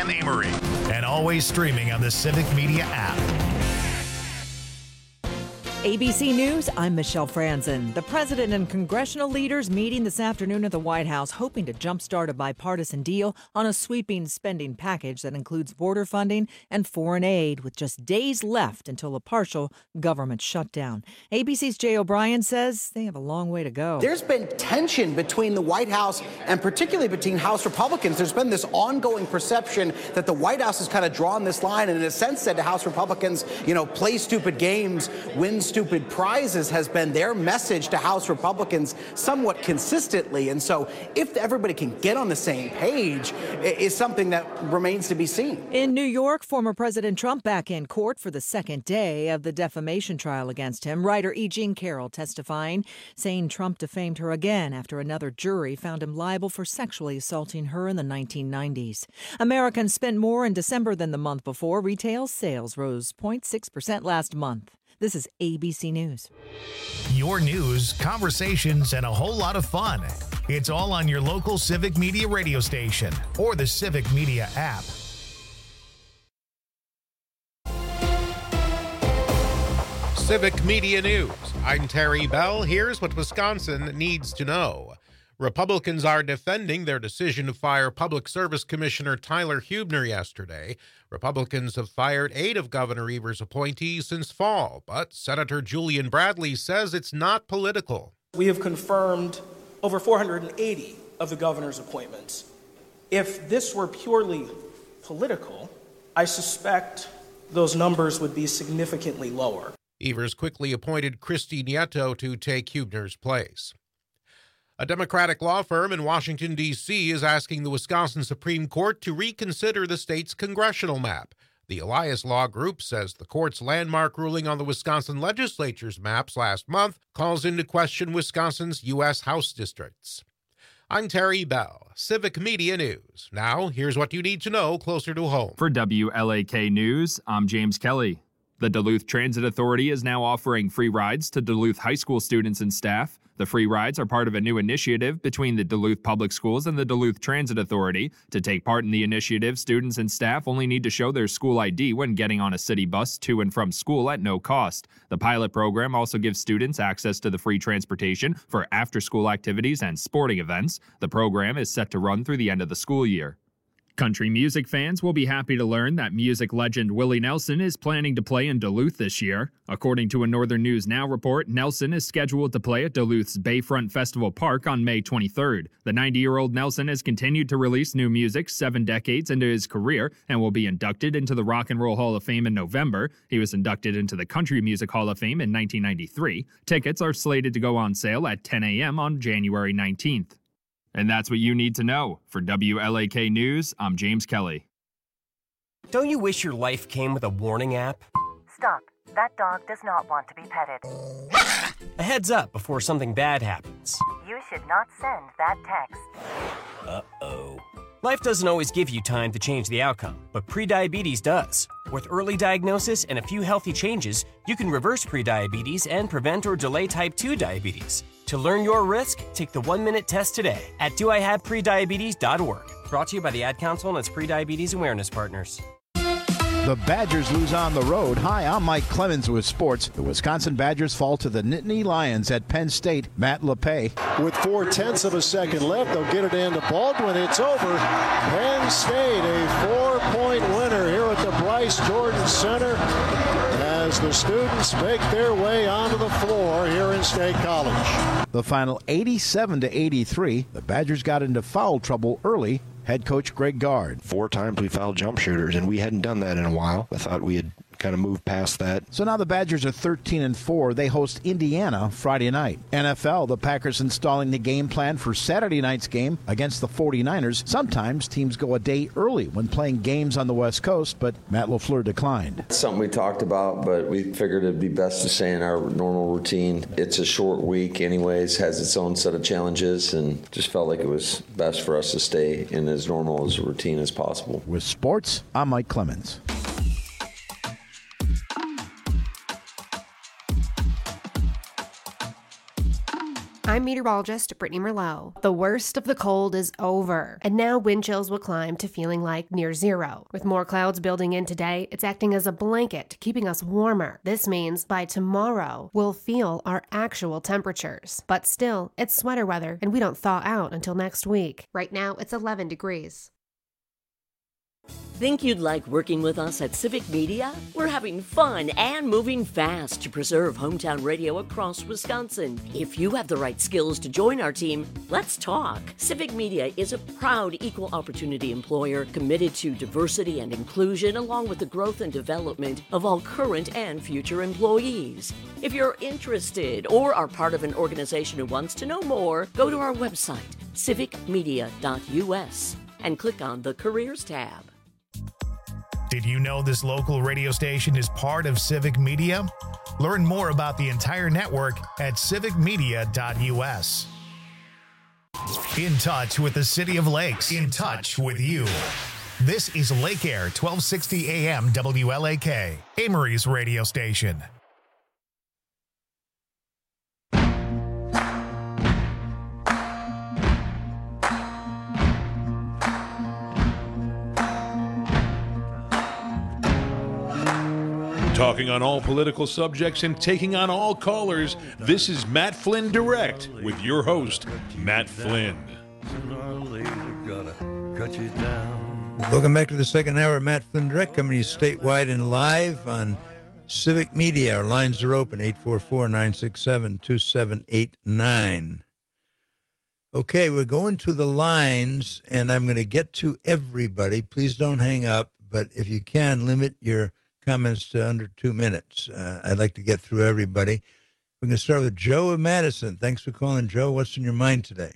Sam Amory. And always streaming on the Civic Media app. ABC News, I'm Michelle Franzen. The president and congressional leaders meeting this afternoon at the White House, hoping to jumpstart a bipartisan deal on a sweeping spending package that includes border funding and foreign aid, with just days left until a partial government shutdown. ABC's Jay O'Brien says they have a long way to go. There's been tension between the White House and particularly between House Republicans. There's been this ongoing perception that the White House has kind of drawn this line and in a sense said to House Republicans, play stupid games, win stupid prizes, has been their message to House Republicans somewhat consistently. And so if everybody can get on the same page, is something that remains to be seen. In New York, former President Trump back in court for the second day of the defamation trial against him. Writer E. Jean Carroll testifying, saying Trump defamed her again after another jury found him liable for sexually assaulting her in the 1990s. Americans spent more in December than the month before. Retail sales rose 0.6% last month. This is ABC News. Your news, conversations, and a whole lot of fun. It's all on your local Civic Media radio station or the Civic Media app. Civic Media News. I'm Terry Bell. Here's what Wisconsin needs to know. Republicans are defending their decision to fire Public Service Commissioner Tyler Huebner yesterday. Republicans have fired 8 of Governor Evers' appointees since fall, but Senator Julian Bradley says it's not political. We have confirmed over 480 of the governor's appointments. If this were purely political, I suspect those numbers would be significantly lower. Evers quickly appointed Christy Nieto to take Huebner's place. A Democratic law firm in Washington, D.C. is asking the Wisconsin Supreme Court to reconsider the state's congressional map. The Elias Law Group says the court's landmark ruling on the Wisconsin legislature's maps last month calls into question Wisconsin's U.S. House districts. I'm Terry Bell, Civic Media News. Now, here's what you need to know closer to home. For WLAK News, I'm James Kelly. The Duluth Transit Authority is now offering free rides to Duluth high school students and staff. The free rides are part of a new initiative between the Duluth Public Schools and the Duluth Transit Authority. To take part in the initiative, students and staff only need to show their school ID when getting on a city bus to and from school at no cost. The pilot program also gives students access to the free transportation for after-school activities and sporting events. The program is set to run through the end of the school year. Country music fans will be happy to learn that music legend Willie Nelson is planning to play in Duluth this year. According to a Northern News Now report, Nelson is scheduled to play at Duluth's Bayfront Festival Park on May 23rd. The 90-year-old Nelson has continued to release new music 7 decades into his career and will be inducted into the Rock and Roll Hall of Fame in November. He was inducted into the Country Music Hall of Fame in 1993. Tickets are slated to go on sale at 10 a.m. on January 19th. And that's what you need to know. For WLAK News, I'm James Kelly. Don't you wish your life came with a warning app? Stop. That dog does not want to be petted. A heads up before something bad happens. You should not send that text. Uh-oh. Life doesn't always give you time to change the outcome, but prediabetes does. With early diagnosis and a few healthy changes, you can reverse prediabetes and prevent or delay type 2 diabetes. To learn your risk, take the 1-minute test today at doihaveprediabetes.org. Brought to you by the Ad Council and its prediabetes awareness partners. The Badgers lose on the road. Hi, I'm Mike Clemens with sports. The Wisconsin Badgers fall to the Nittany Lions at Penn State. Matt LePay. With 0.4 of a second left, they'll get it into Baldwin. It's over. Penn State, a 4-point winner here at the Bryce Jordan Center as the students make their way onto the floor here in State College. The final 87-83. The Badgers got into foul trouble early. Head coach Greg Gard. 4 times we fouled jump shooters, and we hadn't done that in a while. I thought we had kind of moved past that. So now the Badgers are 13-4. They host Indiana Friday night. NFL, the Packers installing the game plan for Saturday night's game against the 49ers. Sometimes teams go a day early when playing games on the West Coast, but Matt LaFleur declined. It's something we talked about, but we figured it'd be best to stay in our normal routine. It's a short week anyways, has its own set of challenges, and just felt like it was best for us to stay in as normal as a routine as possible. With sports, I'm Mike Clemens. I'm meteorologist Brittany Merlot. The worst of the cold is over, and now wind chills will climb to feeling like near zero. With more clouds building in today, it's acting as a blanket, keeping us warmer. This means by tomorrow, we'll feel our actual temperatures. But still, it's sweater weather, and we don't thaw out until next week. Right now, it's 11 degrees. Think you'd like working with us at Civic Media? We're having fun and moving fast to preserve hometown radio across Wisconsin. If you have the right skills to join our team, let's talk. Civic Media is a proud equal opportunity employer committed to diversity and inclusion along with the growth and development of all current and future employees. If you're interested or are part of an organization who wants to know more, go to our website, civicmedia.us, and click on the Careers tab. Did you know this local radio station is part of Civic Media? Learn more about the entire network at civicmedia.us. In touch with the City of Lakes. In touch with you. This is Lake Air 1260 AM WLAK, Amory's radio station. Talking on all political subjects and taking on all callers, this is Matt Flynn Direct with your host, Matt Flynn. Welcome back to the second hour of Matt Flynn Direct, coming to you statewide and live on Civic Media. Our lines are open, 844-967-2789. Okay, we're going to the lines, and I'm going to get to everybody. Please don't hang up, but if you can, limit your comments to under 2 minutes. I'd like to get through everybody. We're going to start with Joe of Madison. Thanks for calling, Joe. What's in your mind today?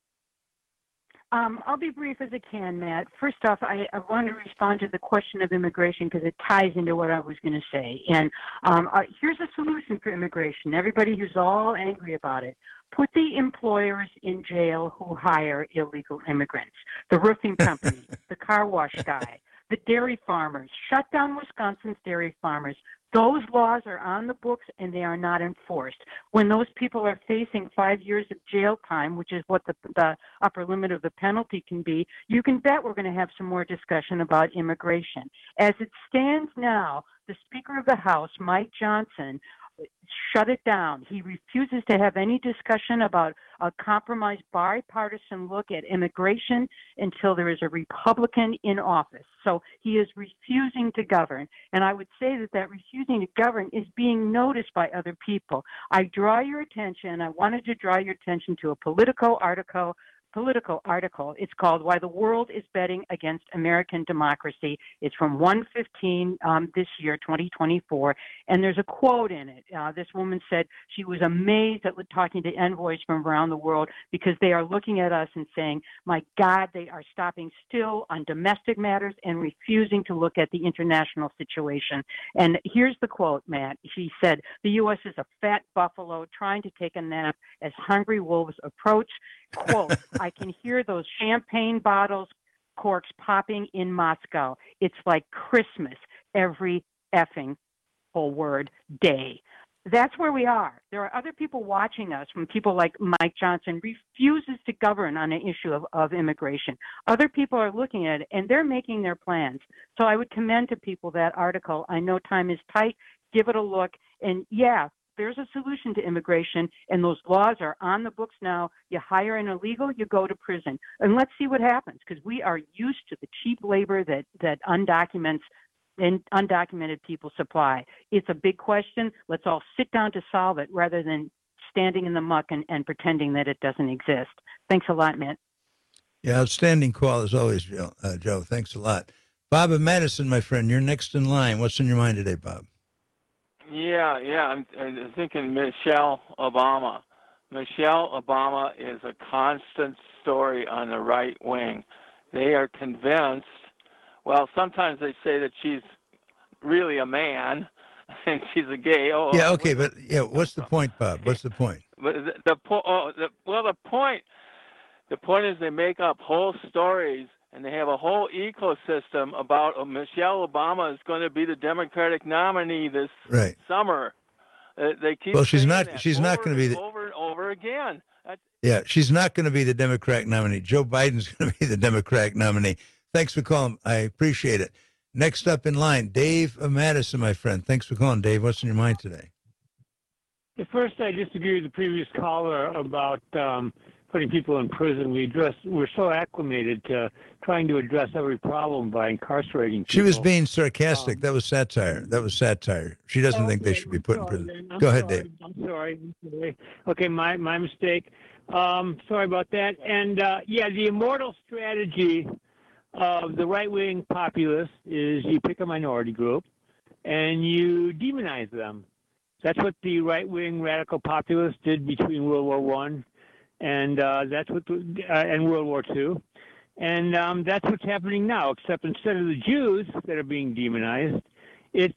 I'll be brief as I can, Matt. First off, I want to respond to the question of immigration because it ties into what I was going to say. And here's a solution for immigration. Everybody who's all angry about it. Put the employers in jail who hire illegal immigrants. The roofing company, the car wash guy, the dairy farmers. Shut down Wisconsin's dairy farmers. Those laws are on the books and they are not enforced. When those people are facing 5 years of jail time, which is what the upper limit of the penalty can be, you can bet we're going to have some more discussion about immigration. As it stands now, the Speaker of the House, Mike Johnson, shut it down. He refuses to have any discussion about a compromised bipartisan look at immigration until there is a Republican in office. So he is refusing to govern. And I would say that refusing to govern is being noticed by other people. I wanted to draw your attention to a political article. It's called Why the World is Betting Against American Democracy. It's from 1/15 this year, 2024, and there's a quote in it. This woman said she was amazed at talking to envoys from around the world because they are looking at us and saying, my God, they are stopping still on domestic matters and refusing to look at the international situation. And here's the quote, Matt. She said, the U.S. is a fat buffalo trying to take a nap as hungry wolves approach. Quote, I can hear those champagne bottles, corks popping in Moscow. It's like Christmas every effing whole word day. That's where we are. There are other people watching us from people like Mike Johnson refuses to govern on an issue of immigration. Other people are looking at it and they're making their plans. So I would commend to people that article. I know time is tight. Give it a look. And yeah, there's a solution to immigration, and those laws are on the books now. You hire an illegal, you go to prison. And let's see what happens, because we are used to the cheap labor that undocumented people supply. It's a big question. Let's all sit down to solve it rather than standing in the muck and pretending that it doesn't exist. Thanks a lot, Matt. Yeah, outstanding call as always, Joe. Thanks a lot. Bob of Madison, my friend, you're next in line. What's in your mind today, Bob? Yeah. I'm thinking Michelle Obama. Michelle Obama is a constant story on the right wing. They are convinced, well, sometimes they say that she's really a man and she's a gay. Oh, yeah, okay, but yeah, what's the point, Bob? What's the point? But the point is they make up whole stories. And they have a whole ecosystem about Michelle Obama is going to be the Democratic nominee this summer. They keep. Well, she's saying not. that She's not going to be over and over again. Yeah, she's not going to be the Democratic nominee. Joe Biden's going to be the Democratic nominee. Thanks for calling. I appreciate it. Next up in line, Dave of Madison, my friend. Thanks for calling, Dave. What's in your mind today? First, I disagree with the previous caller about putting people in prison. We're so acclimated to trying to address every problem by incarcerating people. She was being sarcastic. That was satire. She doesn't think they should be put in prison. Go ahead, Dave. I'm sorry. Okay, my mistake. Sorry about that. And, the immortal strategy of the right-wing populists is you pick a minority group and you demonize them. That's what the right-wing radical populists did between World War I and and World War II. And that's what's happening now, except instead of the Jews that are being demonized, it's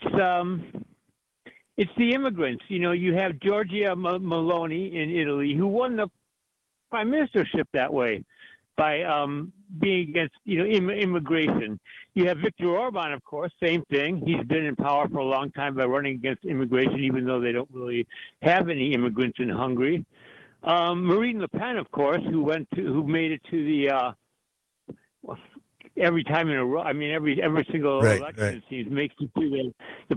the immigrants. You know, you have Giorgia Meloni in Italy, who won the prime ministership that way by being against, immigration. You have Viktor Orban, of course, same thing. He's been in power for a long time by running against immigration, even though they don't really have any immigrants in Hungary. Marine Le Pen, of course, who made it to the every time in a row. I mean, every single election it seems makes it to the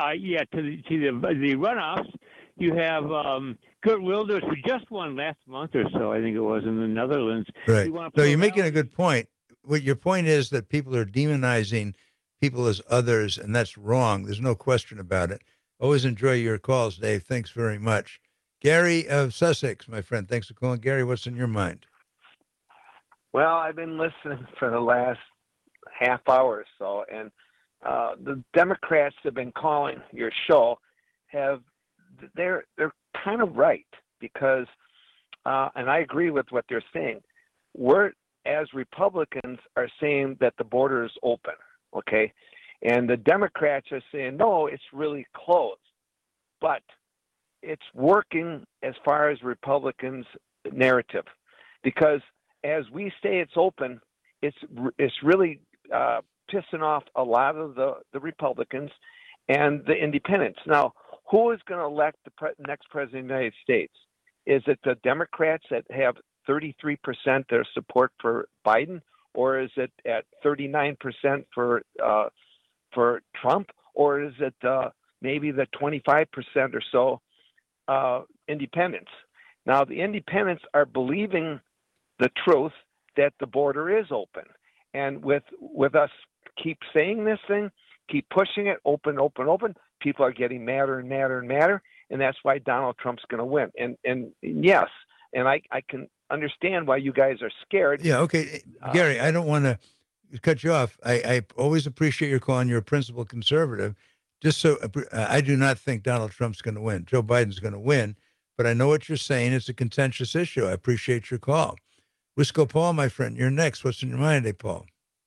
runoffs. You have Geert Wilders, who just won last month or so, I think it was, in the Netherlands. Right. So you're making a good point. What your point is that people are demonizing people as others, and that's wrong. There's no question about it. Always enjoy your calls, Dave. Thanks very much. Gary of Sussex, my friend. Thanks for calling. Gary, what's in your mind? Well, I've been listening for the last half hour or so, and the Democrats have been calling your show. They're kind of right because, and I agree with what they're saying. We're, as Republicans, are saying that the border is open, okay, and the Democrats are saying no, it's really closed, but it's working as far as Republicans' narrative, because as we say it's open, it's really pissing off a lot of the Republicans and the independents. Now, who is going to elect the next president of the United States? Is it the Democrats that have 33% their support for Biden, or is it at 39% for Trump, or is it maybe the 25% or so independents? Now, the independents are believing the truth that the border is open, and with us keep saying this thing, keep pushing it, open, people are getting madder and madder and madder, and that's why Donald Trump's going to win. And yes, and I can understand why you guys are scared. Yeah, okay. Gary, I don't want to cut you off. I always appreciate your call, and you're a principled conservative. Just so I do not think Donald Trump's going to win. Joe Biden's going to win, but I know what you're saying. It's a contentious issue. I appreciate your call. Wisco Paul, my friend, you're next. What's in your mind today, Paul?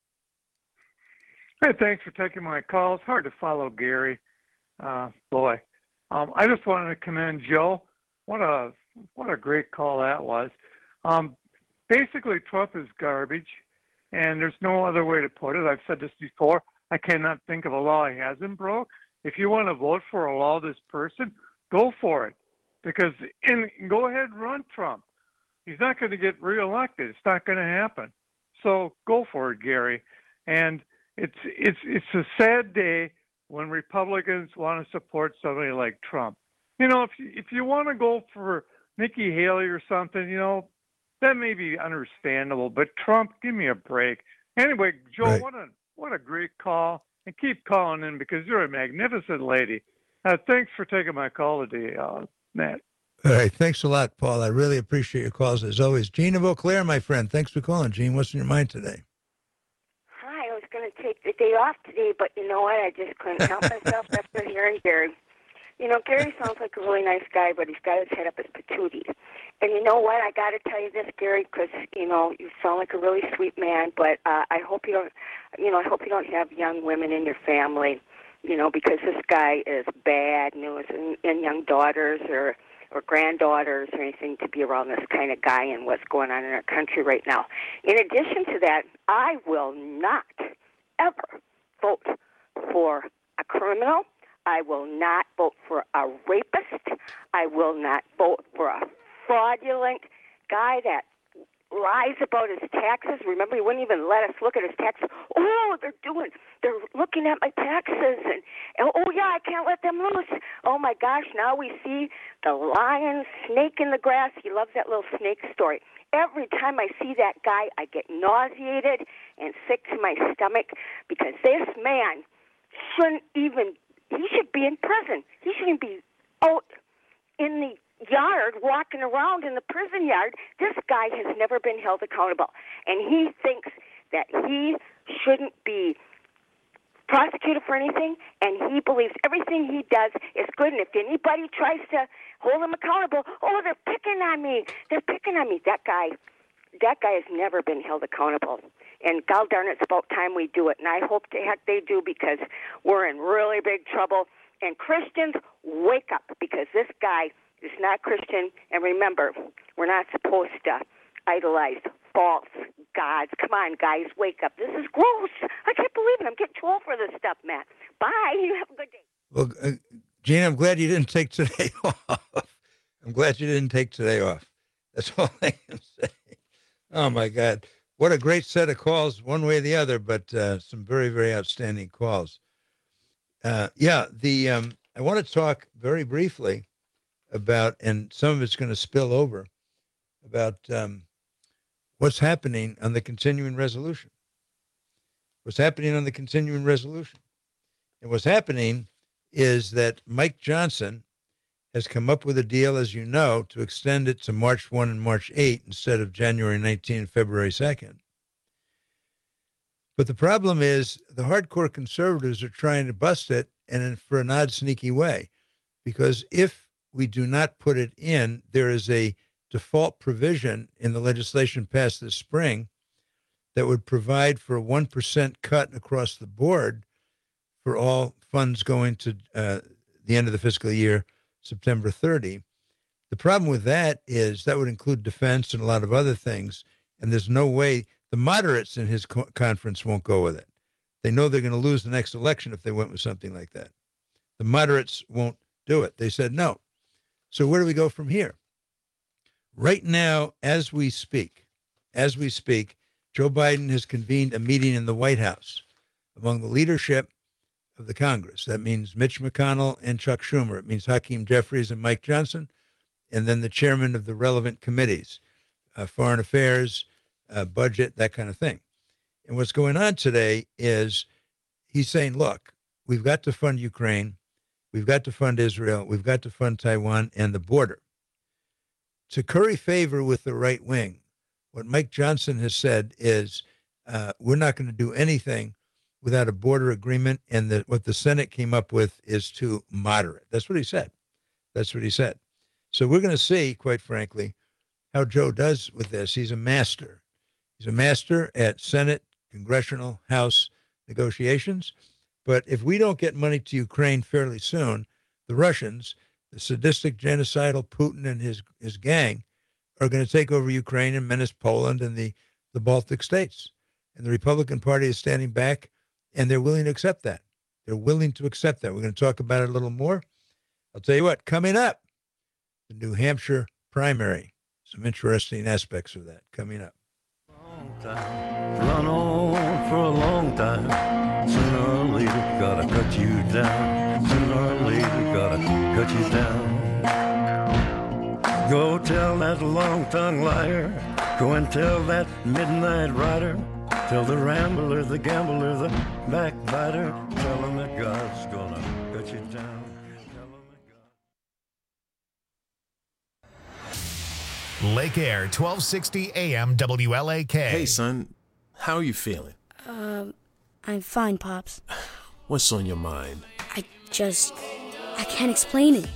Hey, thanks for taking my call. It's hard to follow Gary. Boy. I just wanted to commend Joe. What a great call that was. Basically, Trump is garbage, and there's no other way to put it. I've said this before. I cannot think of a law he hasn't broke. If you want to vote for a law this person, go for it. Go ahead and run Trump. He's not going to get reelected. It's not going to happen. So go for it, Gary. And it's a sad day when Republicans want to support somebody like Trump. You know, if you want to go for Nikki Haley or something, you know, that may be understandable. But Trump, give me a break. Anyway, Joe, right. What a great call. And keep calling in because you're a magnificent lady. Thanks for taking my call today, Matt. All right. Thanks a lot, Paul. I really appreciate your calls as always. Gene of Eau Claire, my friend. Thanks for calling. Gene, what's in your mind today? Hi. I was going to take the day off today, but you know what? I just couldn't help myself after hearing Gary. You know, Gary sounds like a really nice guy, but he's got his head up his patooties. And you know what? I got to tell you this, Gary, because, you know, you sound like a really sweet man, but I hope you don't, I hope you don't have young women in your family, you know, because this guy is bad news and young daughters or granddaughters or anything to be around this kind of guy and what's going on in our country right now. In addition to that, I will not ever vote for a criminal. I will not vote for a rapist. I will not vote for a fraudulent guy that lies about his taxes. Remember, he wouldn't even let us look at his taxes. Oh, they're looking at my taxes, and oh yeah, I can't let them loose. Oh my gosh, now we see the lion, snake in the grass. He loves that little snake story. Every time I see that guy, I get nauseated and sick to my stomach because this man he should be in prison. He shouldn't be out in the yard, walking around in the prison yard. This guy has never been held accountable, and he thinks that he shouldn't be prosecuted for anything, and he believes everything he does is good, and if anybody tries to hold him accountable, oh, they're picking on me. That guy has never been held accountable, and God darn, it's about time we do it, and I hope to heck they do, because we're in really big trouble. And Christians, wake up, because this guy is not Christian. And remember, we're not supposed to idolize false gods. Come on, guys, wake up. This is gross. I can't believe it. I'm getting too old for this stuff, Matt. Bye. You have a good day. Well, Gene, I'm glad you didn't take today off. That's all I can say. Oh, my God. What a great set of calls, one way or the other, but some very, very outstanding calls. I want to talk very briefly about, and some of it's going to spill over, about what's happening on the continuing resolution. And what's happening is that Mike Johnson has come up with a deal, as you know, to extend it to March 1 and March 8 instead of January 19 and February 2nd. But the problem is the hardcore conservatives are trying to bust it, and for an odd, sneaky way, because if we do not put it in, there is a default provision in the legislation passed this spring that would provide for a 1% cut across the board for all funds going to the end of the fiscal year, September 30. The problem with that is that would include defense and a lot of other things, and there's no way the moderates in his conference won't go with it. They know they're going to lose the next election if they went with something like that. The moderates won't do it. They said no. So where do we go from here? Right now, as we speak, Joe Biden has convened a meeting in the White House among the leadership of the Congress. That means Mitch McConnell and Chuck Schumer. It means Hakeem Jeffries and Mike Johnson, and then the chairman of the relevant committees, foreign affairs, budget, that kind of thing. And what's going on today is he's saying, look, we've got to fund Ukraine. We've got to fund Israel. We've got to fund Taiwan and the border. To curry favor with the right wing, what Mike Johnson has said is we're not going to do anything without a border agreement, and what the Senate came up with is too moderate. That's what he said. So we're going to see, quite frankly, how Joe does with this. He's a master. He's a master at Senate, Congressional, House negotiations. But if we don't get money to Ukraine fairly soon, the Russians, the sadistic, genocidal Putin and his gang, are going to take over Ukraine and menace Poland and the Baltic states. And the Republican Party is standing back, and they're willing to accept that. We're going to talk about it a little more. I'll tell you what, coming up, the New Hampshire primary. Some interesting aspects of that coming up. Run on for a long time. Sooner or later, gotta cut you down. Sooner or later, gotta cut you down. Go tell that long-tongued liar. Go and tell that midnight rider. Tell the rambler, the gambler, the backbiter. Tell him that God's gonna cut you down. Lake Air, 1260 AM WLAK. Hey, son. How are you feeling? I'm fine, Pops. What's on your mind? I can't explain it.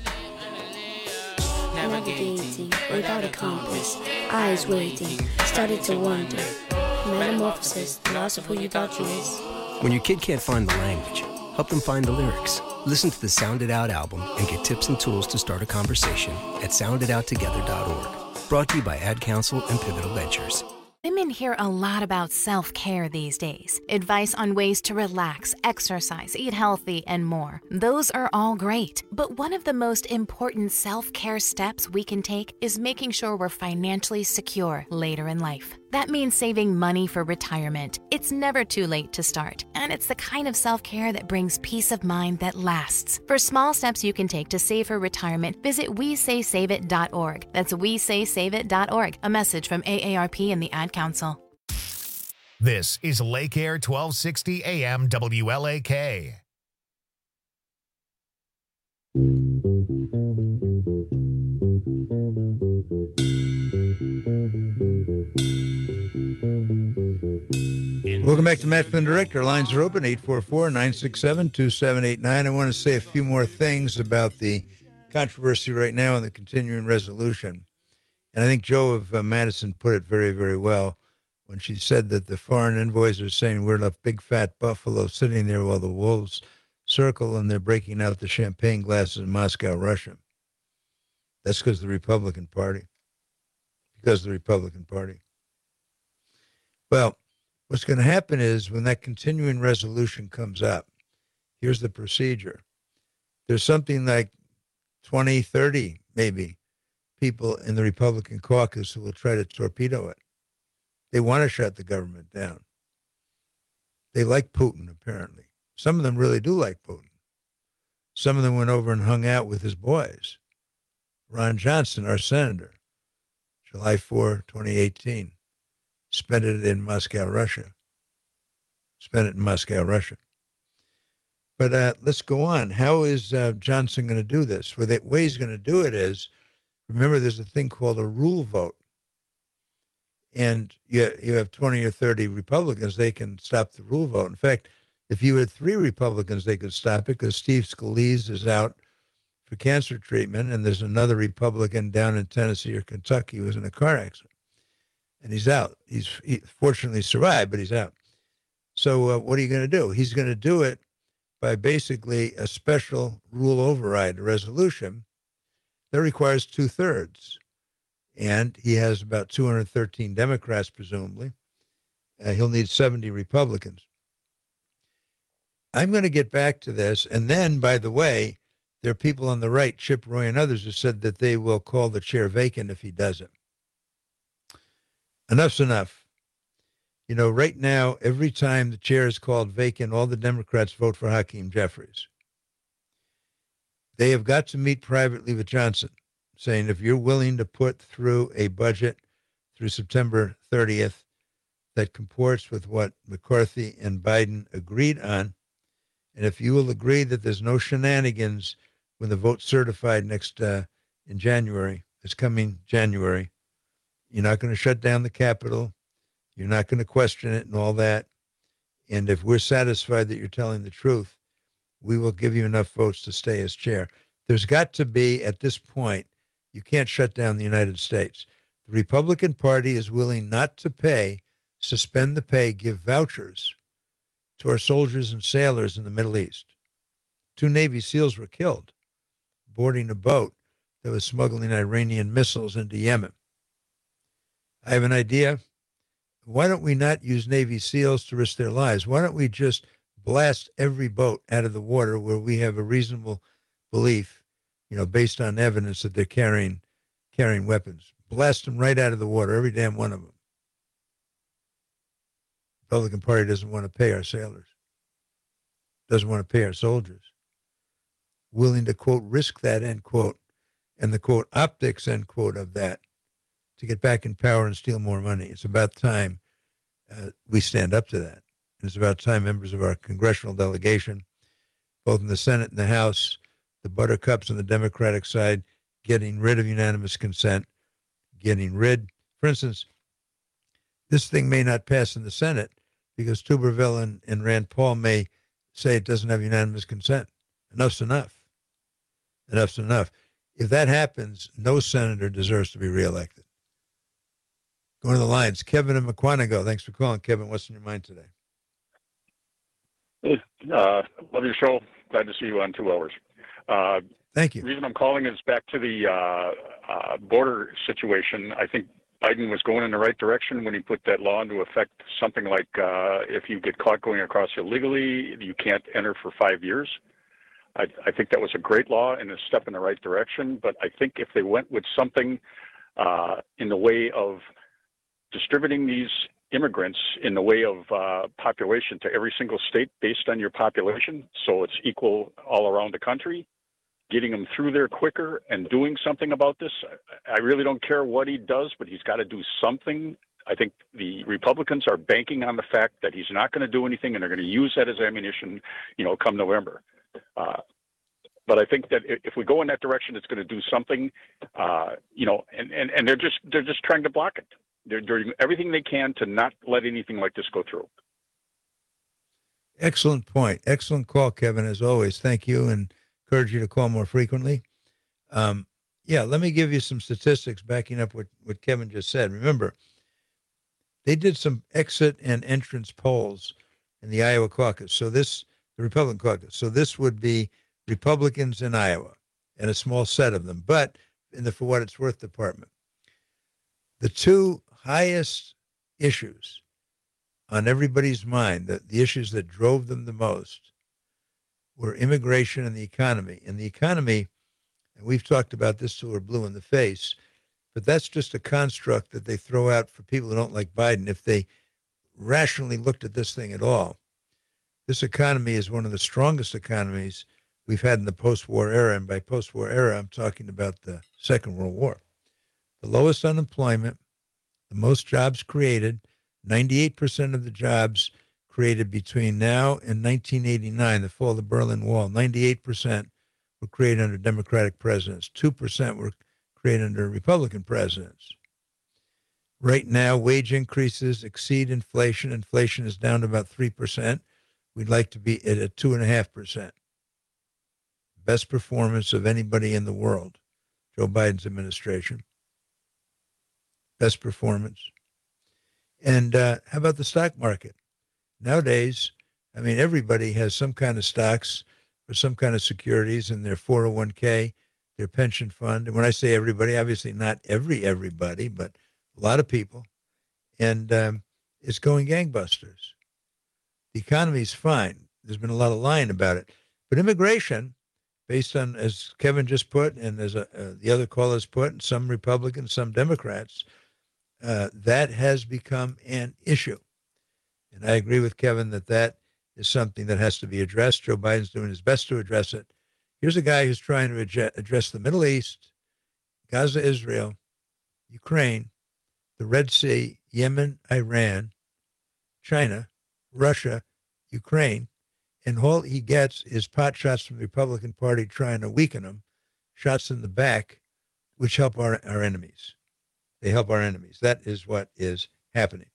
Navigating without a compass, eyes waiting, started to wonder. Metamorphosis, the loss of who you thought you is. When your kid can't find the language, help them find the lyrics. Listen to the Sound It Out album and get tips and tools to start a conversation at sounditouttogether.org. Brought to you by Ad Council and Pivotal Ventures. I'm Women hear a lot about self-care these days. Advice on ways to relax, exercise, eat healthy, and more. Those are all great. But one of the most important self-care steps we can take is making sure we're financially secure later in life. That means saving money for retirement. It's never too late to start, and it's the kind of self-care that brings peace of mind that lasts. For small steps you can take to save for retirement, visit WeSaySaveIt.org. That's WeSaySaveIt.org. A message from AARP and the Ad Council. This is Lake Air 1260 AM WLAK. Welcome back to Matt Flynn Direct. Our lines are open, 844-967-2789. I want to say a few more things about the controversy right now on the continuing resolution. And I think Joe of Madison put it very, very well when she said that the foreign envoys are saying we're a big fat buffalo sitting there while the wolves circle and they're breaking out the champagne glasses in Moscow, Russia. That's because of the Republican Party. Well, what's going to happen is when that continuing resolution comes up, here's the procedure. There's something like 20, 30, maybe, people in the Republican caucus who will try to torpedo it. They want to shut the government down. They like Putin, apparently. Some of them really do like Putin. Some of them went over and hung out with his boys. Ron Johnson, our senator, July 4, 2018, spent it in Moscow, Russia. But let's go on. How is Johnson going to do this? Well, the way he's going to do it is, remember, there's a thing called a rule vote. And you have 20 or 30 Republicans, they can stop the rule vote. In fact, if you had 3 Republicans, they could stop it because Steve Scalise is out for cancer treatment, and there's another Republican down in Tennessee or Kentucky who was in a car accident. And he's out. He fortunately survived, but he's out. So what are you going to do? He's going to do it by basically a special rule override, a resolution that requires 2/3. And he has about 213 Democrats, presumably. He'll need 70 Republicans. I'm going to get back to this. And then, by the way, there are people on the right, Chip Roy and others, who said that they will call the chair vacant if he doesn't. Enough's enough. You know, right now, every time the chair is called vacant, all the Democrats vote for Hakeem Jeffries. They have got to meet privately with Johnson, saying if you're willing to put through a budget through September 30th that comports with what McCarthy and Biden agreed on, and if you will agree that there's no shenanigans when the vote's certified next in January, it's coming January, you're not going to shut down the Capitol, you're not going to question it and all that, and if we're satisfied that you're telling the truth, we will give you enough votes to stay as chair. There's got to be, at this point, you can't shut down the United States. The Republican Party is willing not to pay, suspend the pay, give vouchers to our soldiers and sailors in the Middle East. 2 Navy SEALs were killed boarding a boat that was smuggling Iranian missiles into Yemen. I have an idea. Why don't we not use Navy SEALs to risk their lives? Why don't we just blast every boat out of the water where we have a reasonable belief, you know, based on evidence that they're carrying weapons? Blast them right out of the water, every damn one of them. The Republican Party doesn't want to pay our sailors, doesn't want to pay our soldiers. Willing to, quote, risk that, end quote, and the, quote, optics, end quote, of that to get back in power and steal more money. It's about time we stand up to that. And it's about time members of our congressional delegation, both in the Senate and the House, the buttercups on the Democratic side, getting rid of unanimous consent, for instance, this thing may not pass in the Senate because Tuberville and Rand Paul may say it doesn't have unanimous consent. Enough's enough. Enough's enough. If that happens, no senator deserves to be reelected. Going to the lines. Kevin and Mukwonago. Thanks for calling, Kevin. What's in your mind today? Love your show. Glad to see you on 2 hours. Thank you. The reason I'm calling is back to the border situation. I think Biden was going in the right direction when he put that law into effect, something like if you get caught going across illegally, you can't enter for 5 years. I think that was a great law and a step in the right direction, but I think if they went with something in the way of distributing these immigrants in the way of population to every single state based on your population, so it's equal all around the country, getting them through there quicker and doing something about this. I really don't care what he does, but he's got to do something. I think the Republicans are banking on the fact that he's not going to do anything, and they're going to use that as ammunition, come November. But I think that if we go in that direction, it's going to do something, and they're just trying to block it. They're doing everything they can to not let anything like this go through. Excellent point. Excellent call, Kevin, as always. Thank you, and encourage you to call more frequently. Let me give you some statistics backing up what Kevin just said. Remember, they did some exit and entrance polls in the Iowa caucus. The Republican caucus. So this would be Republicans in Iowa and a small set of them, but in the For What It's Worth department. The two highest issues on everybody's mind, the issues that drove them the most, were immigration and the economy. And the economy, and we've talked about this till we're blue in the face, but that's just a construct that they throw out for people who don't like Biden. If they rationally looked at this thing at all, this economy is one of the strongest economies we've had in the post-war era. And by post-war era, I'm talking about the Second World War. The lowest unemployment, the most jobs created, 98% of the jobs created between now and 1989, the fall of the Berlin Wall, 98% were created under Democratic presidents. 2% were created under Republican presidents. Right now, wage increases exceed inflation. Inflation is down to about 3%. We'd like to be at 2.5%. Best performance of anybody in the world, Joe Biden's administration. Best performance. And how about the stock market? Nowadays, everybody has some kind of stocks or some kind of securities in their 401k, their pension fund. And when I say everybody, obviously not everybody, but a lot of people. And it's going gangbusters. The economy's fine. There's been a lot of lying about it. But immigration, based on, as Kevin just put, and as the other callers put, and some Republicans, some Democrats, that has become an issue. And I agree with Kevin that is something that has to be addressed. Joe Biden's doing his best to address it. Here's a guy who's trying to address the Middle East, Gaza, Israel, Ukraine, the Red Sea, Yemen, Iran, China, Russia, Ukraine, and all he gets is pot shots from the Republican Party trying to weaken him, shots in the back, which help our enemies. They help our enemies. That is what is happening.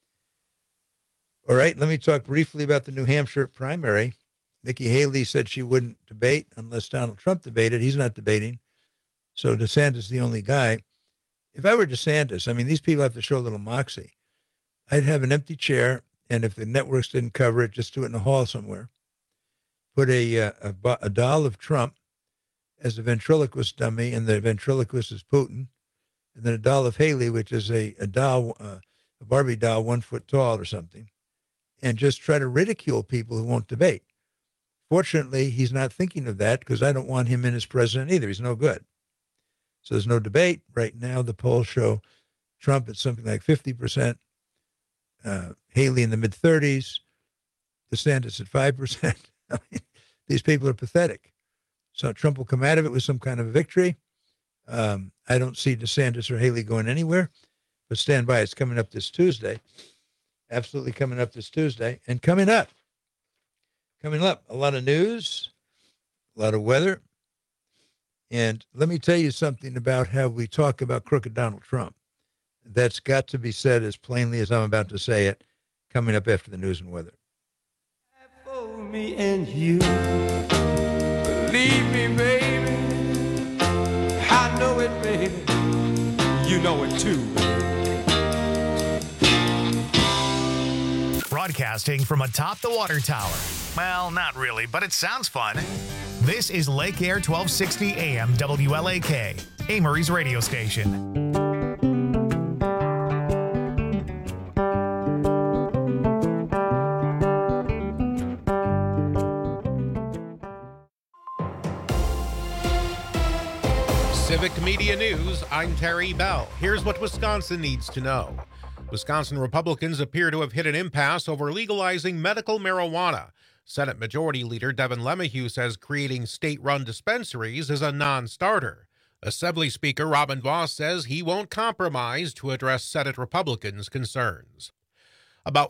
All right, let me talk briefly about the New Hampshire primary. Nikki Haley said she wouldn't debate unless Donald Trump debated. He's not debating. So DeSantis is the only guy. If I were DeSantis, these people have to show a little moxie. I'd have an empty chair, and if the networks didn't cover it, just do it in a hall somewhere. Put a doll of Trump as a ventriloquist dummy, and the ventriloquist is Putin. And then a doll of Haley, which is a doll, a Barbie doll, 1 foot tall or something, and just try to ridicule people who won't debate. Fortunately, he's not thinking of that because I don't want him in as president either. He's no good. So there's no debate. Right now, the polls show Trump at something like 50%, Haley in the mid-30s, DeSantis at 5%. These people are pathetic. So Trump will come out of it with some kind of a victory. I don't see DeSantis or Haley going anywhere, but stand by. It's coming up this Tuesday. Absolutely coming up this Tuesday. And coming up, a lot of news, a lot of weather. And let me tell you something about how we talk about crooked Donald Trump. That's got to be said as plainly as I'm about to say it, coming up after the news and weather. For me and you, believe me, baby. I know it, baby. You know it too, baby. Broadcasting from atop the water tower. Well, not really, but it sounds fun. This is Lake Air 1260 AM WLAK, Amory's radio station. Civic Media News, I'm Terry Bell. Here's what Wisconsin needs to know. Wisconsin Republicans appear to have hit an impasse over legalizing medical marijuana. Senate Majority Leader Devin LeMahieu says creating state-run dispensaries is a non-starter. Assembly Speaker Robin Vos says he won't compromise to address Senate Republicans' concerns. About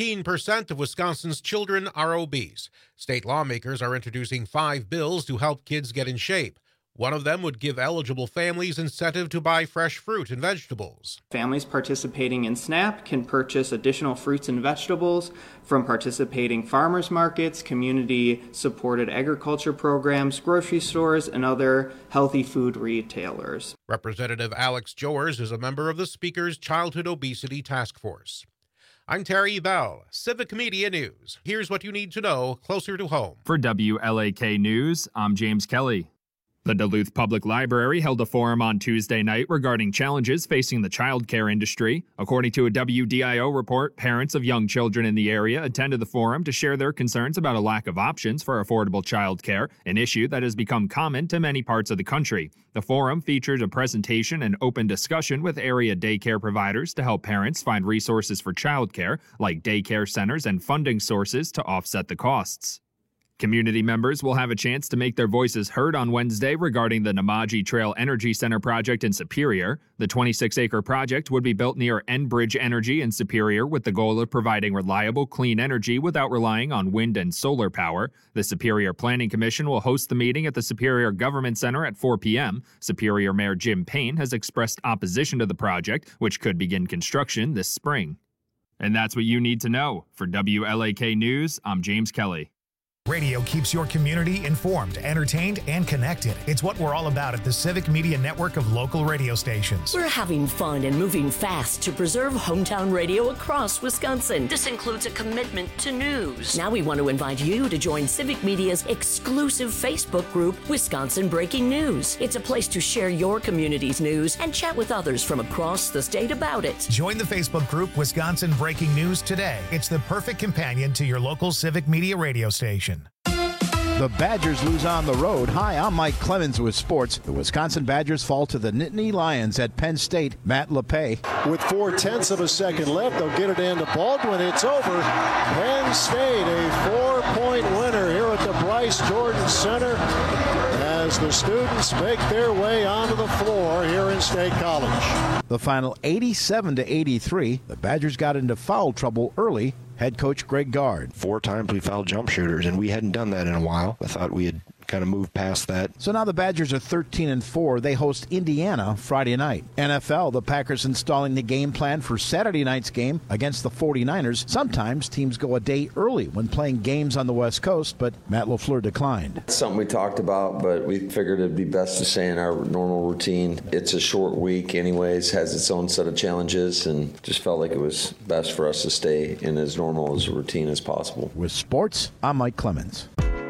15% of Wisconsin's children are obese. State lawmakers are introducing 5 bills to help kids get in shape. One of them would give eligible families incentive to buy fresh fruit and vegetables. Families participating in SNAP can purchase additional fruits and vegetables from participating farmers markets, community-supported agriculture programs, grocery stores, and other healthy food retailers. Representative Alex Jowers is a member of the Speaker's Childhood Obesity Task Force. I'm Terry Bell, Civic Media News. Here's what you need to know closer to home. For WLAK News, I'm James Kelly. The Duluth Public Library held a forum on Tuesday night regarding challenges facing the child care industry. According to a WDIO report, parents of young children in the area attended the forum to share their concerns about a lack of options for affordable child care, an issue that has become common to many parts of the country. The forum featured a presentation and open discussion with area daycare providers to help parents find resources for child care, like daycare centers and funding sources to offset the costs. Community members will have a chance to make their voices heard on Wednesday regarding the Namaji Trail Energy Center project in Superior. The 26-acre project would be built near Enbridge Energy in Superior with the goal of providing reliable, clean energy without relying on wind and solar power. The Superior Planning Commission will host the meeting at the Superior Government Center at 4 p.m. Superior Mayor Jim Payne has expressed opposition to the project, which could begin construction this spring. And that's what you need to know. For WLAK News, I'm James Kelly. Radio keeps your community informed, entertained, and connected. It's what we're all about at the Civic Media Network of local radio stations. We're having fun and moving fast to preserve hometown radio across Wisconsin. This includes a commitment to news. Now we want to invite you to join Civic Media's exclusive Facebook group, Wisconsin Breaking News. It's a place to share your community's news and chat with others from across the state about it. Join the Facebook group, Wisconsin Breaking News today. It's the perfect companion to your local Civic Media radio station. The Badgers lose on the road. Hi, I'm Mike Clemens with sports. The Wisconsin Badgers fall to the Nittany Lions at Penn State. Matt LePay. With 0.4 of a second left, they'll get it into Baldwin. It's over. Penn State, a 4-point winner here at the Bryce Jordan Center as the students make their way onto the floor here in State College. The final 87-83. The Badgers got into foul trouble early. Head coach Greg Gard. 4 times we fouled jump shooters, and we hadn't done that in a while. I thought we had kind of moved past that. So now the Badgers are 13-4. They host Indiana Friday night. NFL, the Packers installing the game plan for Saturday night's game against the 49ers. Sometimes teams go a day early when playing games on the West Coast, but Matt LaFleur declined. It's something we talked about, but we figured it'd be best to stay in our normal routine. It's a short week anyways, has its own set of challenges, and just felt like it was best for us to stay in as normal as a routine as possible. With sports, I'm Mike Clemens.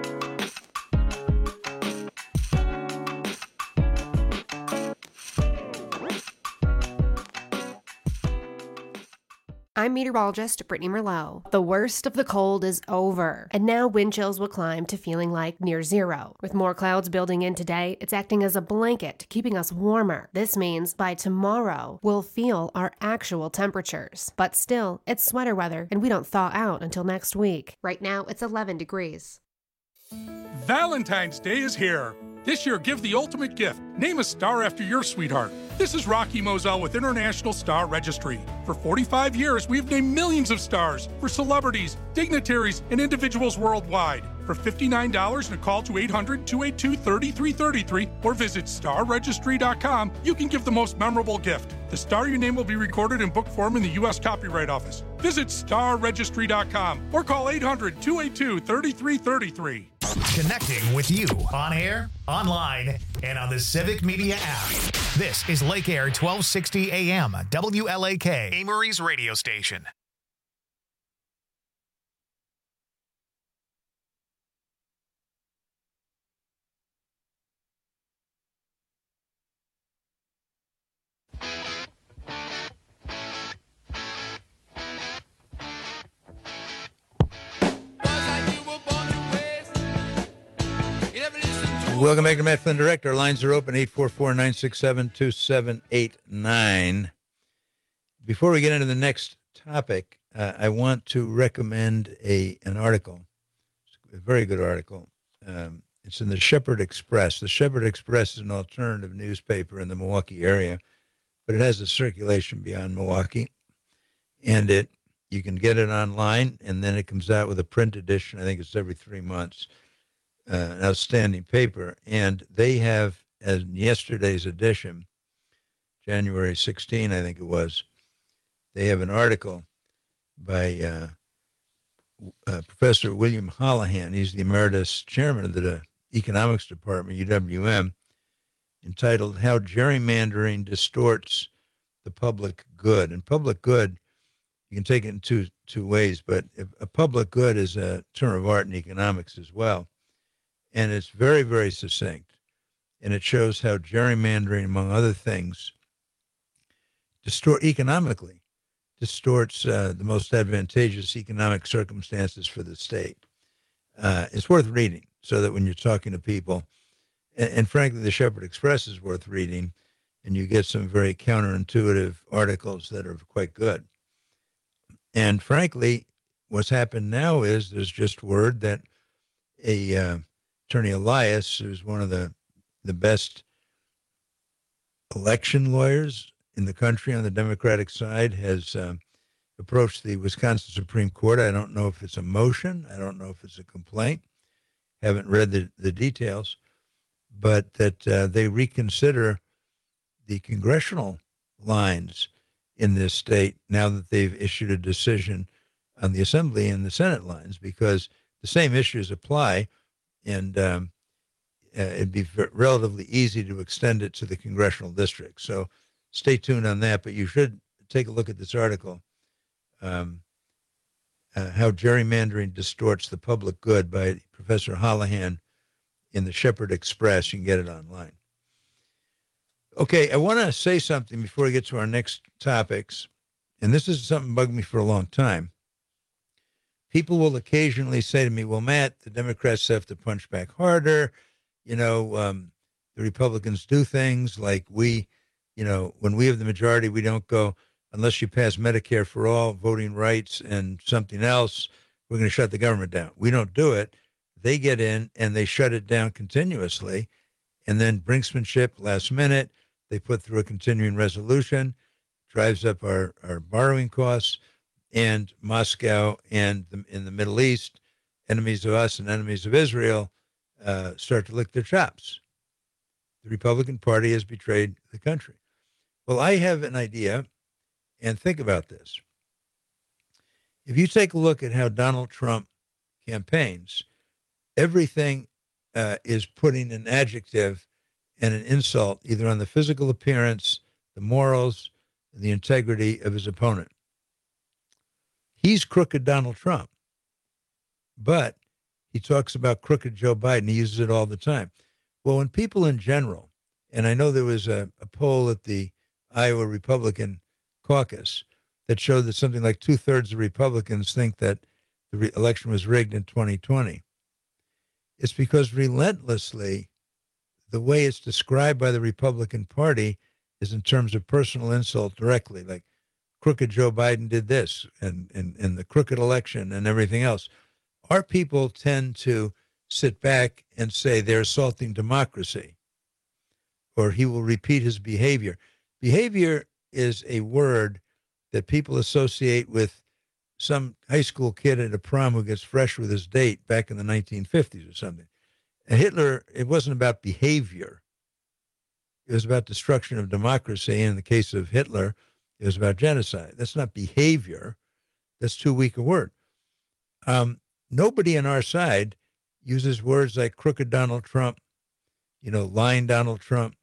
I'm meteorologist Brittany Merlot. The worst of the cold is over, and now wind chills will climb to feeling like near zero. With more clouds building in today, it's acting as a blanket, keeping us warmer. This means by tomorrow, we'll feel our actual temperatures. But still, it's sweater weather, and we don't thaw out until next week. Right now, it's 11 degrees. Valentine's Day is here. This year, give the ultimate gift. Name a star after your sweetheart. This is Rocky Moselle with International Star Registry. For 45 years, we've named millions of stars for celebrities, dignitaries, and individuals worldwide. For $59 and a call to 800-282-3333 or visit starregistry.com, you can give the most memorable gift. The star you name will be recorded in book form in the U.S. Copyright Office. Visit starregistry.com or call 800-282-3333. Connecting with you on air, online, and on the Civic Media app. This is Lake Air 1260 AM, WLAK, Amory's radio station. You never listen to Welcome back to Matt Flynn Direct. Our lines are open, 844-967-2789. Before we get into the next topic, I want to recommend an article, a very good article. It's in the Shepherd Express. The Shepherd Express is an alternative newspaper in the Milwaukee area, but it has a circulation beyond Milwaukee. And you can get it online, and then it comes out with a print edition. I think it's every 3 months. An outstanding paper. And they have, as in yesterday's edition, January 16, I think it was, they have an article by Professor William Holohan. He's the emeritus chairman of the economics department, UWM, entitled How Gerrymandering Distorts the Public Good. And public good, you can take it in two ways, but a public good is a term of art in economics as well. And it's very, very succinct. And it shows how gerrymandering, among other things, economically distorts the most advantageous economic circumstances for the state. It's worth reading so that when you're talking to people, and frankly, the Shepherd Express is worth reading, and you get some very counterintuitive articles that are quite good. And frankly, what's happened now is there's just word that Attorney Elias, who's one of the best election lawyers in the country on the Democratic side, has approached the Wisconsin Supreme Court. I don't know if it's a motion. I don't know if it's a complaint. Haven't read the details, but that they reconsider the congressional lines in this state now that they've issued a decision on the Assembly and the Senate lines, because the same issues apply, and it'd be relatively easy to extend it to the congressional district. So stay tuned on that, but you should take a look at this article, How Gerrymandering Distorts the Public Good by Professor Holohan in the Shepherd Express. You can get it online. Okay, I want to say something before we get to our next topics, and this is something bugged me for a long time. People will occasionally say to me, well, Matt, the Democrats have to punch back harder. The Republicans do things like when we have the majority, we don't go, unless you pass Medicare for all, voting rights, and something else, we're going to shut the government down. We don't do it. They get in and they shut it down continuously. And then brinksmanship, last minute, they put through a continuing resolution, drives up our borrowing costs, and Moscow and in the Middle East, enemies of us and enemies of Israel, start to lick their chops. The Republican Party has betrayed the country. Well, I have an idea, and think about this. If you take a look at how Donald Trump campaigns, everything is putting an adjective and an insult either on the physical appearance, the morals, the integrity of his opponent. He's crooked Donald Trump, but he talks about crooked Joe Biden. He uses it all the time. Well, when people in general, and I know there was a poll at the Iowa Republican caucus that showed that something like 2/3 of Republicans think that the election was rigged in 2020. It's because relentlessly, the way it's described by the Republican Party is in terms of personal insult directly, like crooked Joe Biden did this and the crooked election and everything else. Our people tend to sit back and say they're assaulting democracy, or he will repeat his behavior. Behavior is a word that people associate with some high school kid at a prom who gets fresh with his date back in the 1950s or something. And Hitler, it wasn't about behavior. It was about destruction of democracy. And in the case of Hitler, it was about genocide. That's not behavior. That's too weak a word. Nobody on our side uses words like crooked Donald Trump, lying Donald Trump.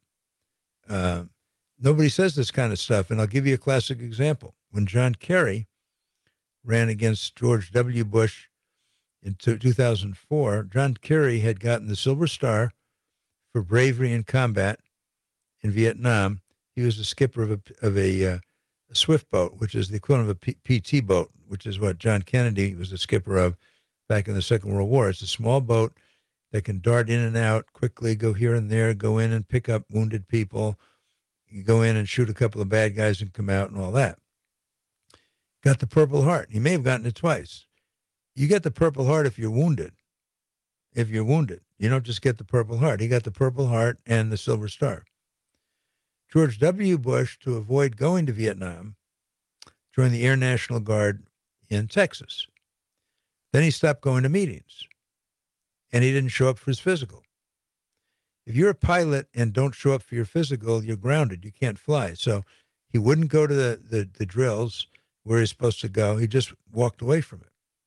Nobody says this kind of stuff. And I'll give you a classic example. When John Kerry ran against George W. Bush in 2004, John Kerry had gotten the Silver Star for bravery in combat in Vietnam. He was the skipper of a swift boat, which is the equivalent of a PT boat, which is what John Kennedy was the skipper of back in the Second World War. It's a small boat, that can dart in and out quickly, go here and there, go in and pick up wounded people. You go in and shoot a couple of bad guys and come out and all that. Got the Purple Heart. He may have gotten it twice. You get the Purple Heart if you're wounded. If you're wounded, you don't just get the Purple Heart. He got the Purple Heart and the Silver Star. George W. Bush, to avoid going to Vietnam, joined the Air National Guard in Texas. Then he stopped going to meetings, and he didn't show up for his physical. If you're a pilot and don't show up for your physical, you're grounded. You can't fly. So he wouldn't go to the drills where he's supposed to go. He just walked away from it.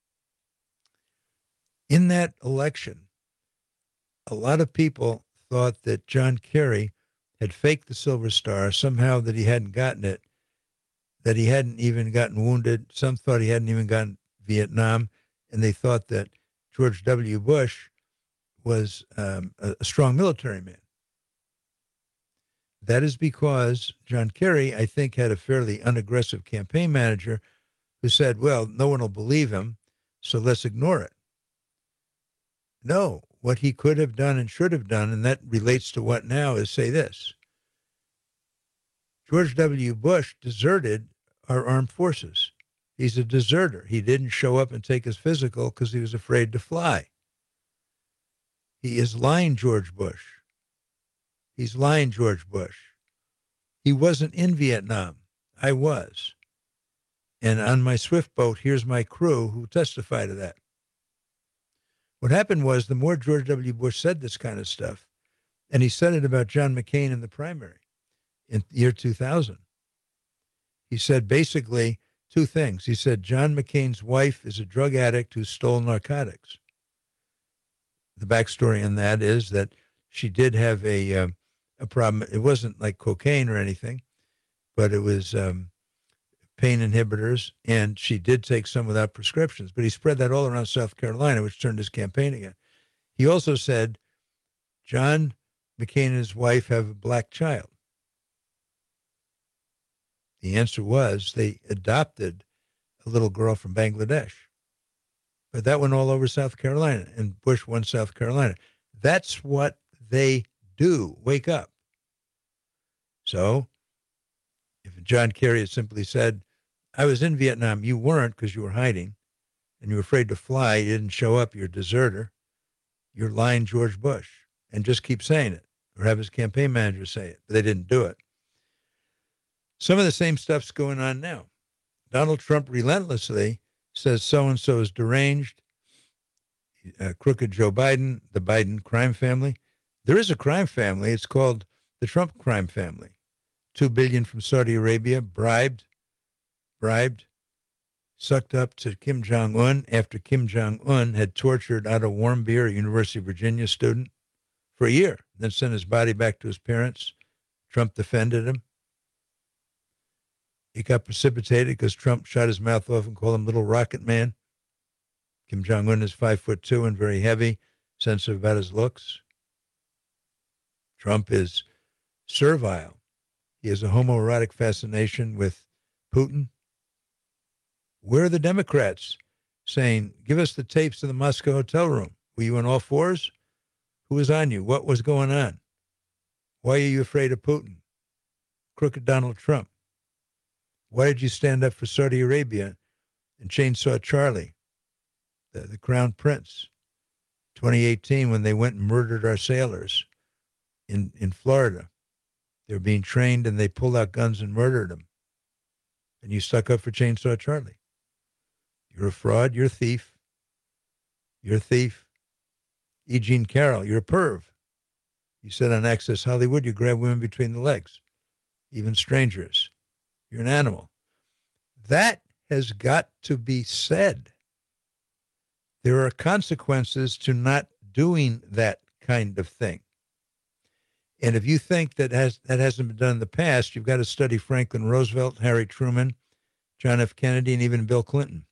In that election, a lot of people thought that John Kerry had faked the Silver Star, somehow that he hadn't gotten it, that he hadn't even gotten wounded. Some thought he hadn't even gotten Vietnam, and they thought that George W. Bush was a strong military man. That is because John Kerry, I think, had a fairly unaggressive campaign manager who said, well, no one will believe him, so let's ignore it. No, what he could have done and should have done, and that relates to what now, is say this. George W. Bush deserted our armed forces. He's a deserter. He didn't show up and take his physical because he was afraid to fly. He is lying, George Bush. He's lying, George Bush. He wasn't in Vietnam. I was. And on my Swift boat, here's my crew who testify to that. What happened was, the more George W. Bush said this kind of stuff, and he said it about John McCain in the primary in the year 2000, he said basically two things. He said, John McCain's wife is a drug addict who stole narcotics. The backstory on that is that she did have a problem. It wasn't like cocaine or anything, but it was pain inhibitors, and she did take some without prescriptions. But he spread that all around South Carolina, which turned his campaign again. He also said John McCain and his wife have a black child. The answer was they adopted a little girl from Bangladesh. But that went all over South Carolina, and Bush won South Carolina. That's what they do. Wake up. So if John Kerry had simply said, I was in Vietnam, you weren't because you were hiding, and you were afraid to fly, you didn't show up, you're a deserter, you're lying George Bush, and just keep saying it, or have his campaign manager say it. But they didn't do it. Some of the same stuff's going on now. Donald Trump relentlessly says so-and-so is deranged, crooked Joe Biden, the Biden crime family. There is a crime family. It's called the Trump crime family. $2 billion from Saudi Arabia, bribed, sucked up to Kim Jong-un after Kim Jong-un had tortured Otto Warmbier, a University of Virginia student, for a year, then sent his body back to his parents. Trump defended him. He got precipitated because Trump shot his mouth off and called him Little Rocket Man. Kim Jong-un is 5'2" and very heavy, sensitive about his looks. Trump is servile. He has a homoerotic fascination with Putin. Where are the Democrats saying, give us the tapes of the Moscow hotel room? Were you on all fours? Who was on you? What was going on? Why are you afraid of Putin? Crooked Donald Trump. Why did you stand up for Saudi Arabia and Chainsaw Charlie, the Crown Prince, 2018, when they went and murdered our sailors in Florida? They were being trained and they pulled out guns and murdered them. And you stuck up for Chainsaw Charlie. You're a fraud. You're a thief. You're a thief. E. Jean Carroll, you're a perv. You said on Access Hollywood, you grab women between the legs, even strangers. You're an animal. That has got to be said. There are consequences to not doing that kind of thing. And if you think that hasn't been done in the past, you've got to study Franklin Roosevelt, Harry Truman, John F. Kennedy, and even Bill Clinton.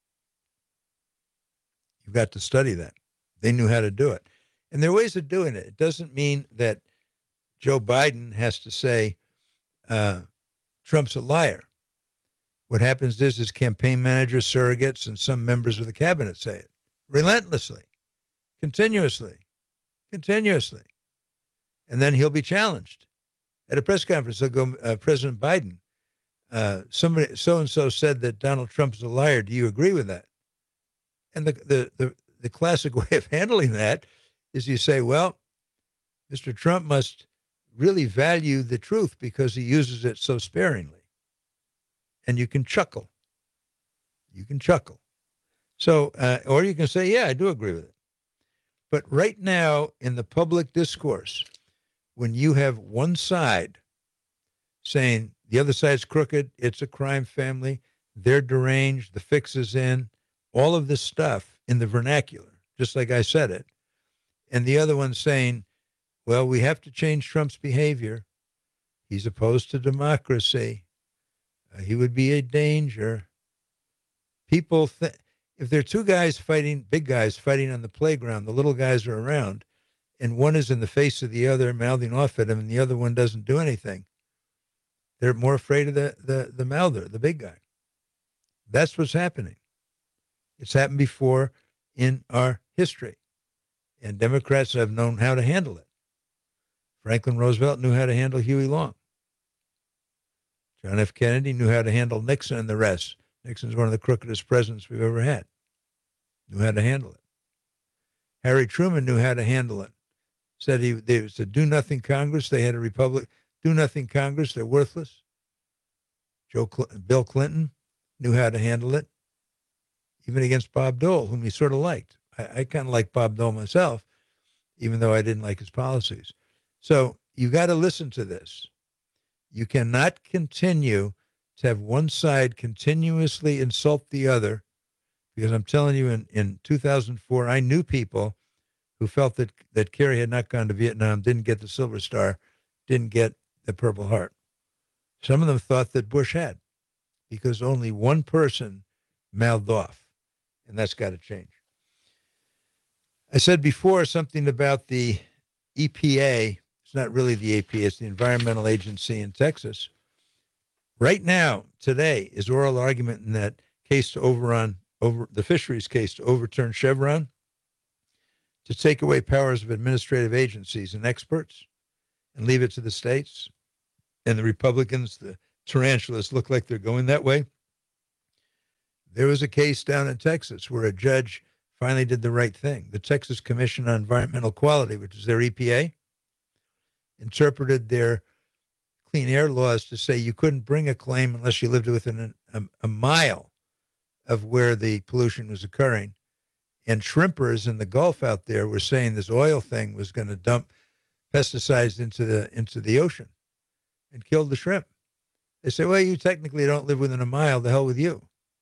You've got to study that. They knew how to do it. And there are ways of doing it. It doesn't mean that Joe Biden has to say Trump's a liar. What happens is his campaign manager, surrogates, and some members of the cabinet say it relentlessly, continuously. continuously. And then he'll be challenged. At a press conference, they'll go, President Biden, somebody so-and-so said that Donald Trump is a liar. Do you agree with that? And the classic way of handling that is you say, well, Mr. Trump must really value the truth because he uses it so sparingly. And you can chuckle. You can chuckle. So, or you can say, yeah, I do agree with it. But right now in the public discourse, when you have one side saying the other side's crooked, it's a crime family, they're deranged, the fix is in, all of this stuff in the vernacular, just like I said it, and the other one saying, well, we have to change Trump's behavior. He's opposed to democracy. He would be a danger. People if there are two guys fighting, big guys fighting on the playground, the little guys are around, and one is in the face of the other, mouthing off at him, and the other one doesn't do anything. They're more afraid of the mouther, the big guy. That's what's happening. It's happened before in our history, and Democrats have known how to handle it. Franklin Roosevelt knew how to handle Huey Long. John F. Kennedy knew how to handle Nixon and the rest. Nixon's one of the crookedest presidents we've ever had. Knew how to handle it. Harry Truman knew how to handle it. Said they was a do-nothing Congress. They had a republic. Do-nothing Congress. They're worthless. Bill Clinton knew how to handle it, even against Bob Dole, whom he sort of liked. I kind of like Bob Dole myself, even though I didn't like his policies. So you got to listen to this. You cannot continue to have one side continuously insult the other, because I'm telling you, in 2004, I knew people who felt that Kerry had not gone to Vietnam, didn't get the Silver Star, didn't get the Purple Heart. Some of them thought that Bush had, because only one person mouthed off, and that's got to change. I said before something about the EPA. It's not really the EPA, it's the Environmental Agency in Texas. Right now, today, is oral argument in that case over the fisheries case to overturn Chevron, to take away powers of administrative agencies and experts and leave it to the states. And the Republicans, the tarantulas, look like they're going that way. There was a case down in Texas where a judge finally did the right thing. The Texas Commission on Environmental Quality, which is their EPA, interpreted their clean air laws to say you couldn't bring a claim unless you lived within a mile of where the pollution was occurring. And shrimpers in the Gulf out there were saying this oil thing was going to dump pesticides into the ocean and kill the shrimp. They say, well, you technically don't live within a mile. The hell with you.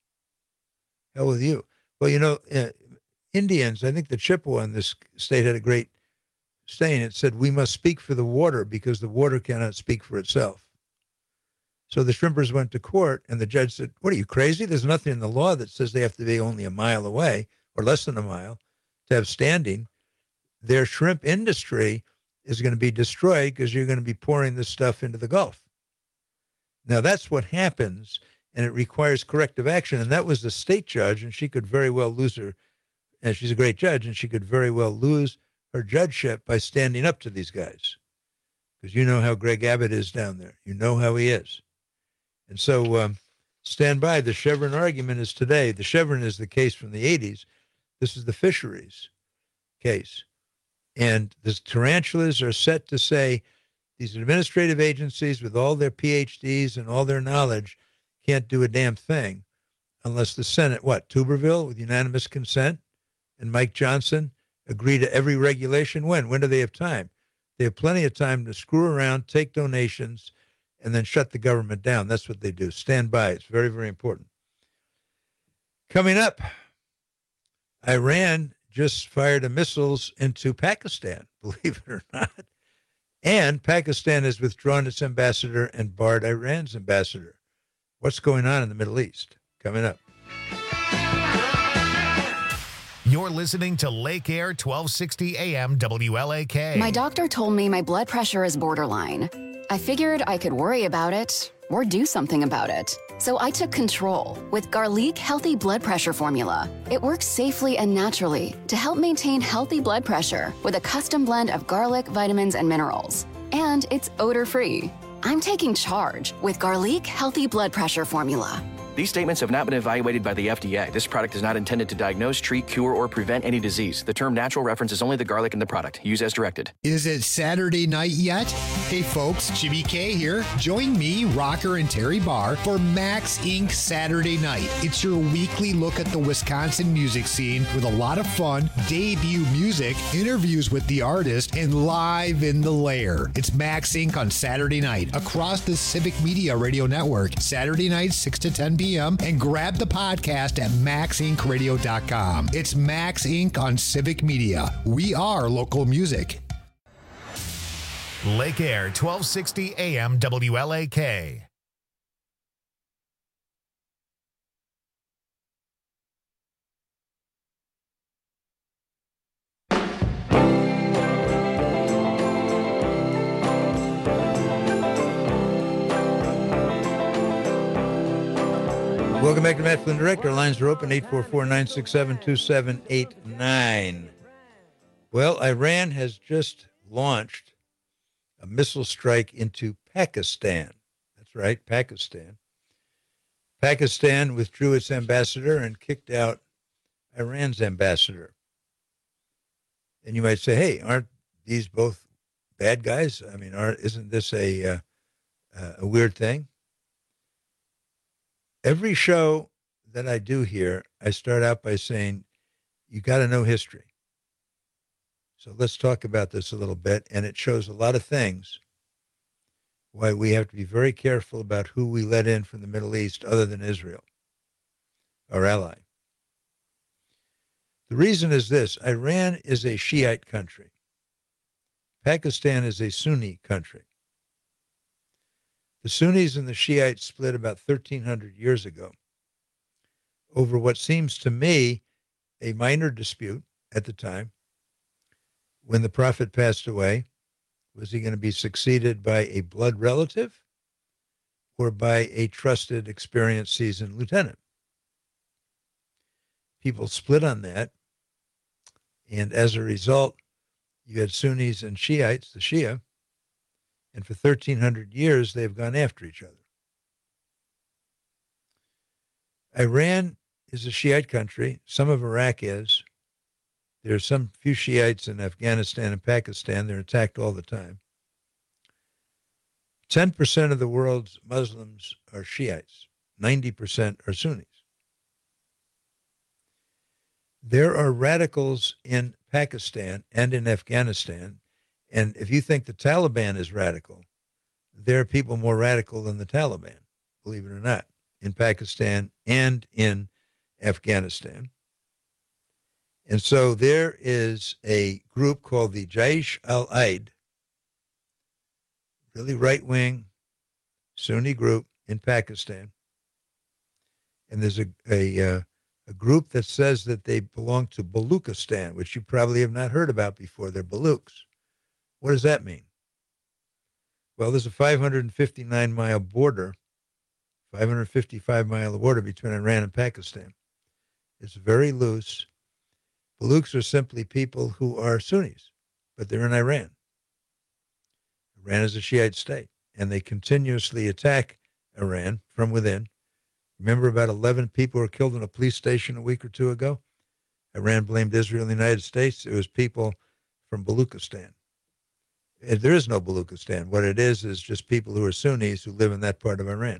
Hell with you. Well, you know, Indians, I think the Chippewa in this state had a great saying. It said, we must speak for the water because the water cannot speak for itself. So the shrimpers went to court, and the judge said, what, are you crazy? There's nothing in the law that says they have to be only a mile away or less than a mile to have standing. Their shrimp industry is going to be destroyed because you're going to be pouring this stuff into the Gulf. Now, that's what happens, and it requires corrective action. And that was the state judge, and she could very well lose her, and she's a great judge, and she could very well lose her judgeship by standing up to these guys. Because you know how Greg Abbott is down there. You know how he is. And so stand by. The Chevron argument is today. The Chevron is the case from the 80s. This is the fisheries case. And the tarantulas are set to say these administrative agencies with all their PhDs and all their knowledge can't do a damn thing unless the Senate, Tuberville with unanimous consent and Mike Johnson agree to every regulation. When do they have time? They have plenty of time to screw around, take donations, and then shut the government down. That's what they do. Stand by. It's very, very important. Coming up, Iran just fired missiles into Pakistan, believe it or not. And Pakistan has withdrawn its ambassador and barred Iran's ambassador. What's going on in the Middle East? Coming up. You're listening to Lake Air 1260 AM WLAK. My doctor told me my blood pressure is borderline. I figured I could worry about it or do something about it. So I took control with Garlic Healthy Blood Pressure Formula. It works safely and naturally to help maintain healthy blood pressure with a custom blend of garlic, vitamins, and minerals. And it's odor-free. I'm taking charge with Garlic Healthy Blood Pressure Formula. These statements have not been evaluated by the FDA. This product is not intended to diagnose, treat, cure, or prevent any disease. The term natural references only the garlic in the product. Use as directed. Is it Saturday night yet? Hey folks, Jimmy K here. Join me, Rocker, and Terry Barr for Max Inc. Saturday Night. It's your weekly look at the Wisconsin music scene with a lot of fun, debut music, interviews with the artist, and live in the lair. It's Max Inc. on Saturday night across the Civic Media Radio Network. Saturday night, 6 to 10 p.m. And grab the podcast at maxincradio.com. It's Max Inc. on Civic Media. We are local music. Lake Air, 1260 AM WLAK. Welcome back to Matt Flynn Direct. Our lines are open, 844-967-2789. Well, Iran has just launched a missile strike into Pakistan. That's right, Pakistan. Pakistan withdrew its ambassador and kicked out Iran's ambassador. And you might say, hey, aren't these both bad guys? I mean, isn't this a weird thing? Every show that I do here, I start out by saying, you got to know history. So let's talk about this a little bit. And it shows a lot of things why we have to be very careful about who we let in from the Middle East other than Israel, our ally. The reason is this: Iran is a Shiite country. Pakistan is a Sunni country. The Sunnis and the Shiites split about 1,300 years ago over what seems to me a minor dispute at the time. When the Prophet passed away, was he going to be succeeded by a blood relative or by a trusted, experienced, seasoned lieutenant? People split on that, and as a result, you had Sunnis and Shiites, the Shia, and for 1,300 years, they've gone after each other. Iran is a Shiite country. Some of Iraq is. There are some few Shiites in Afghanistan and Pakistan. They're attacked all the time. 10% of the world's Muslims are Shiites. 90% are Sunnis. There are radicals in Pakistan and in Afghanistan. And if you think the Taliban is radical, there are people more radical than the Taliban, believe it or not, in Pakistan and in Afghanistan. And so there is a group called the Jaish al-Aid, really right-wing Sunni group in Pakistan. And there's a group that says that they belong to Baluchistan, which you probably have not heard about before. They're Baluchs. What does that mean? Well, there's a 559-mile border, 555-mile border between Iran and Pakistan. It's very loose. Baluchs are simply people who are Sunnis, but they're in Iran. Iran is a Shiite state, and they continuously attack Iran from within. Remember, about 11 people were killed in a police station a week or two ago? Iran blamed Israel and the United States. It was people from Baluchistan. There is no Baluchistan. What it is just people who are Sunnis who live in that part of Iran.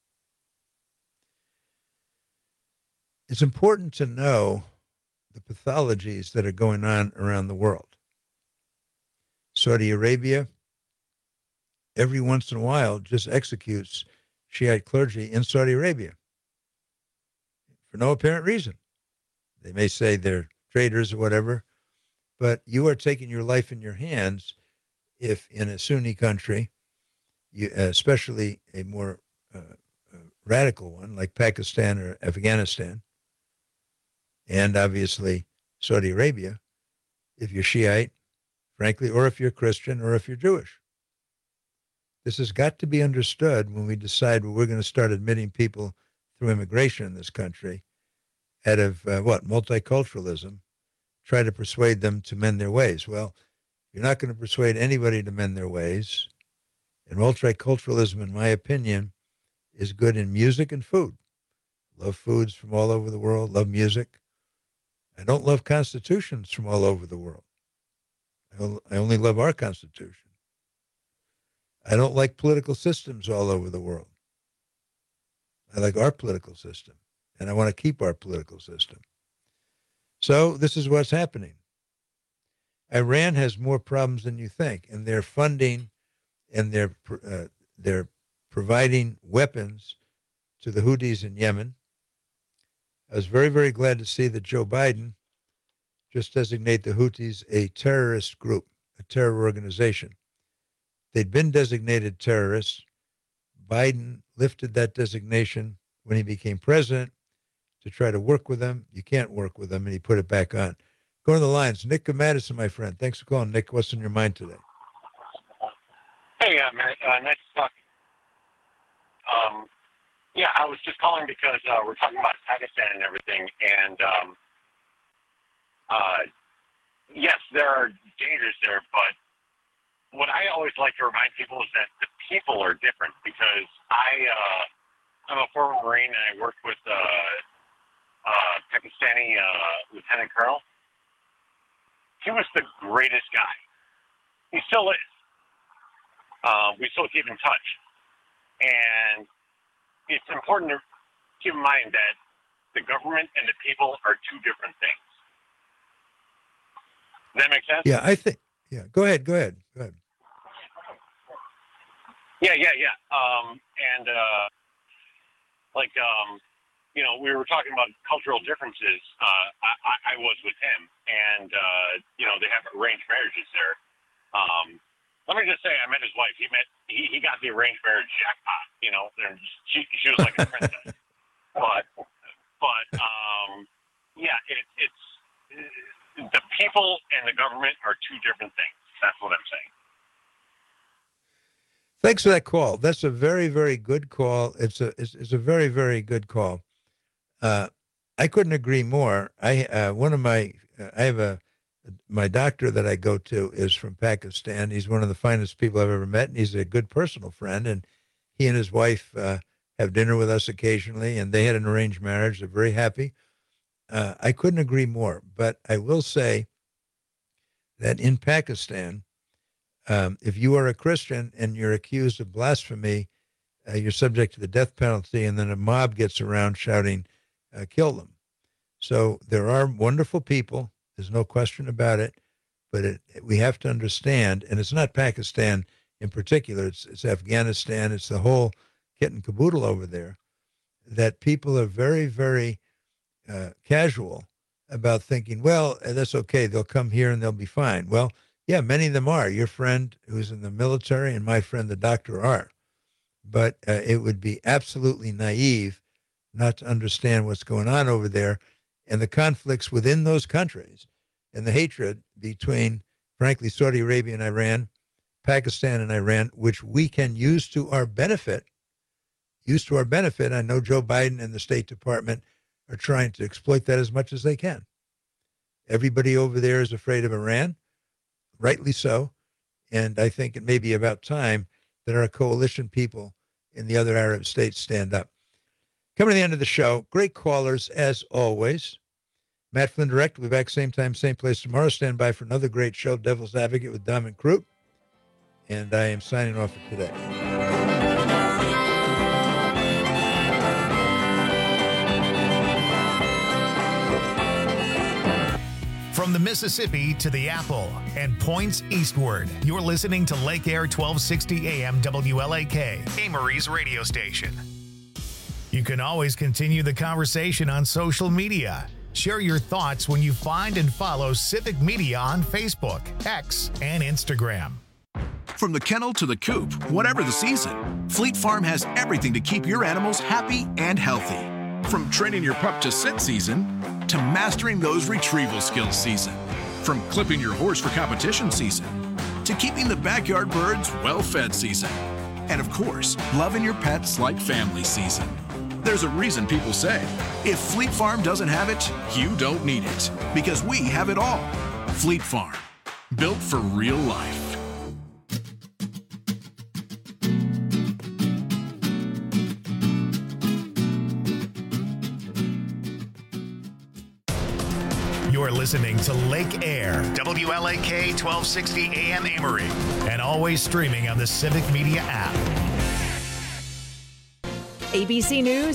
It's important to know the pathologies that are going on around the world. Saudi Arabia, every once in a while, just executes Shiite clergy in Saudi Arabia for no apparent reason. They may say they're traitors or whatever, but you are taking your life in your hands if in a Sunni country, especially a more radical one like Pakistan or Afghanistan, and obviously Saudi Arabia, if you're Shiite, frankly, or if you're Christian or if you're Jewish. This has got to be understood when we decide we're going to start admitting people through immigration in this country out of, multiculturalism, try to persuade them to mend their ways. Well, you're not going to persuade anybody to mend their ways. And multiculturalism, in my opinion, is good in music and food. Love foods from all over the world, love music. I don't love constitutions from all over the world. I only love our Constitution. I don't like political systems all over the world. I like our political system, and I want to keep our political system. So this is what's happening. Iran has more problems than you think, and they're funding and they're providing weapons to the Houthis in Yemen. I was very, very glad to see that Joe Biden just designate the Houthis a terrorist group, a terror organization. They'd been designated terrorists. Biden lifted that designation when he became president to try to work with them. You can't work with them, and he put it back on. Go to the lines. Nick of Madison, my friend. Thanks for calling. Nick, what's on your mind today? Hey, Matt. Nice to talk. Yeah, I was just calling because we're talking about Pakistan and everything, and yes, there are dangers there, but what I always like to remind people is that the people are different, because I'm a former Marine, and I worked with Pakistani Lieutenant Colonel. He was the greatest guy. He still is. We still keep in touch. And it's important to keep in mind that the government and the people are two different things. Does that make sense? Yeah, I think. Yeah, go ahead. Yeah. We were talking about cultural differences. I was with him, and they have arranged marriages there. Let me just say, I met his wife. He got the arranged marriage jackpot. She was like a princess. It's the people and the government are two different things. That's what I'm saying. Thanks for that call. That's a very, very good call. It's a very, very good call. I couldn't agree more. My doctor that I go to is from Pakistan. He's one of the finest people I've ever met, and he's a good personal friend. And he and his wife have dinner with us occasionally, and they had an arranged marriage. They're very happy. I couldn't agree more. But I will say that in Pakistan, if you are a Christian and you're accused of blasphemy, you're subject to the death penalty, and then a mob gets around shouting, kill them. So there are wonderful people. There's no question about it. But we have to understand, and it's not Pakistan in particular, it's Afghanistan, it's the whole kit and caboodle over there, that people are very, very casual about thinking, well, that's okay, they'll come here and they'll be fine. Well, yeah, many of them are. Your friend who's in the military and my friend, the doctor, are. But it would be absolutely naive not to understand what's going on over there and the conflicts within those countries and the hatred between, frankly, Saudi Arabia and Iran, Pakistan and Iran, which we can use to our benefit. I know Joe Biden and the State Department are trying to exploit that as much as they can. Everybody over there is afraid of Iran, rightly so. And I think it may be about time that our coalition people in the other Arab states stand up. Coming to the end of the show, great callers as always. Matt Flynn Direct, we'll be back same time, same place tomorrow. Stand by for another great show, Devil's Advocate with Dominic Crute. And I am signing off for today. From the Mississippi to the Apple and points eastward, you're listening to Lake Air 1260 AM WLAK, Amory's radio station. You can always continue the conversation on social media. Share your thoughts when you find and follow Civic Media on Facebook, X, and Instagram. From the kennel to the coop, whatever the season, Fleet Farm has everything to keep your animals happy and healthy. From training your pup to sit season to mastering those retrieval skills season. From clipping your horse for competition season to keeping the backyard birds well-fed season. And of course, loving your pets like family season. There's a reason people say, if Fleet Farm doesn't have it, you don't need it. Because we have it all. Fleet Farm, built for real life. You're listening to Lake Air, WLAK 1260 AM Amory, and always streaming on the Civic Media app. ABC News